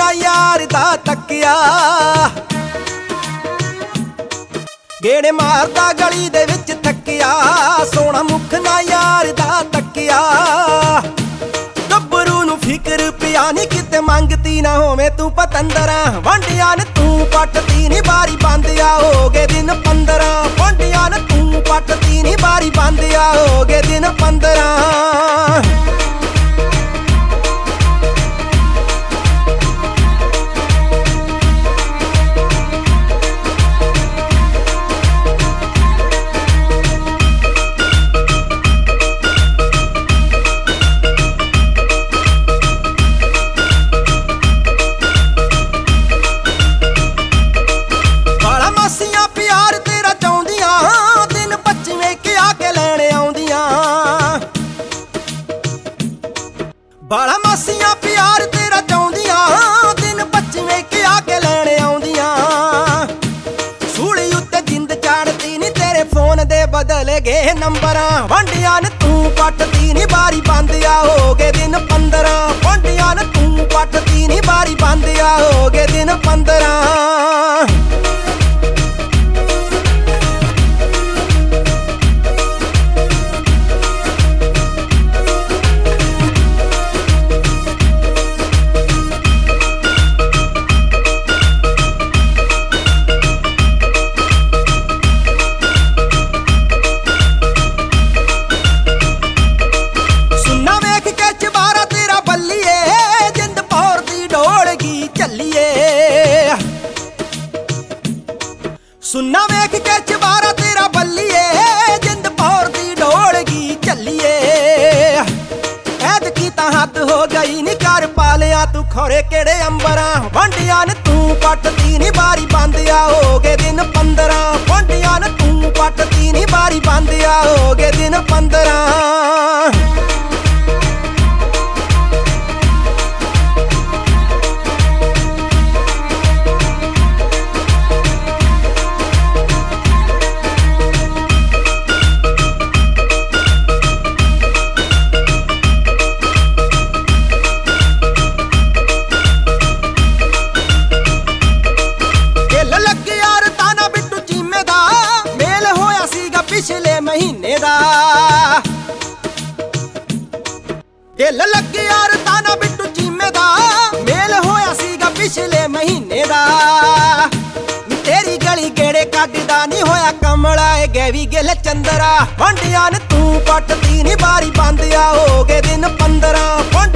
ਨਾ यार दा तकिया गेड़े मारदा गली दे विच थकिया सोहना मुख ना यार दा तकिया गब्बरू नूं फिकर पिया नी किते मंगती ना होवे तू पतंदरा वंडिया ने तू पटती नी बारी बंद आ हो गए दिन 15 वंडिया ने तू पटती नी बारी बंद आ हो गए दिन 15 बाला मासियां प्यार तेरा चाहुंदियां दिन 25वें के आके लैण आउंदियां सूली उत्ते जिंद चाड़ती नी तेरे फोन दे बदल गए नंबरां वंडियां ने तू पटती नी बारी बंद आ हो गए दिन 15 वंडियां ने तू पटती नी बारी बंद आ हो गए दिन 15 सुन्ना वेख के चबारा तेरा बल्लीए जिंद पौर दी डोलगी चलिए ऐद की तां हद हो गई नी कर पालिया तू खोरे केड़े अंबरां वंडियां ने तू पटती नी बारी बंद आ हो गए दिन 15 वंडियां ने तू पटती नी बारी बंद आ हो गए दिन 15 पिछले महीने दा दिल लग यार ताना बिट्टू चीमे दा मेल होया सीगा पिछले महीने दा तेरी गली गेड़े कड्डदा नी होया कमला ए गैवी गिल चंदरा वंडियां ने तू पटती नी बारी बंद आ हो गए दिन 15